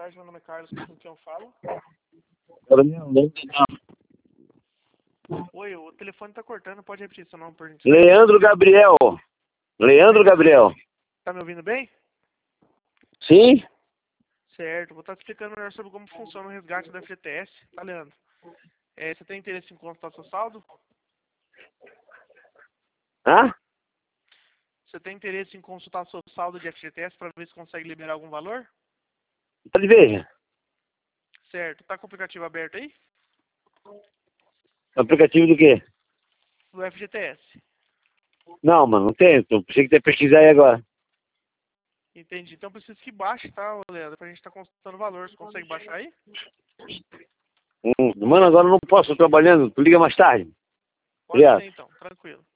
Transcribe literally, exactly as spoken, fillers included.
tarde, meu nome é Carlos, com quem eu falo? Oi, o telefone tá cortando, pode repetir seu nome por gentileza? Leandro Gabriel. Leandro Gabriel. Tá me ouvindo bem? Sim? Certo, vou estar te explicando melhor sobre como funciona o resgate da F G T S, tá, Leandro? É, você tem interesse em consultar seu saldo? Hã? Você tem interesse em consultar seu saldo de F G T S para ver se consegue liberar algum valor? Pode ver. Certo, tá com o aplicativo aberto aí? Aplicativo do quê? Do F G T S. Não, mano, não tem. Eu pensei que ia pesquisar aí agora. Entendi, então preciso que baixe, tá, Leandro, pra gente estar tá consultando o valor. Você consegue baixar aí? Hum, mano, agora eu não posso, tô trabalhando. Tu liga mais tarde. Pode Obrigado. ser então, tranquilo.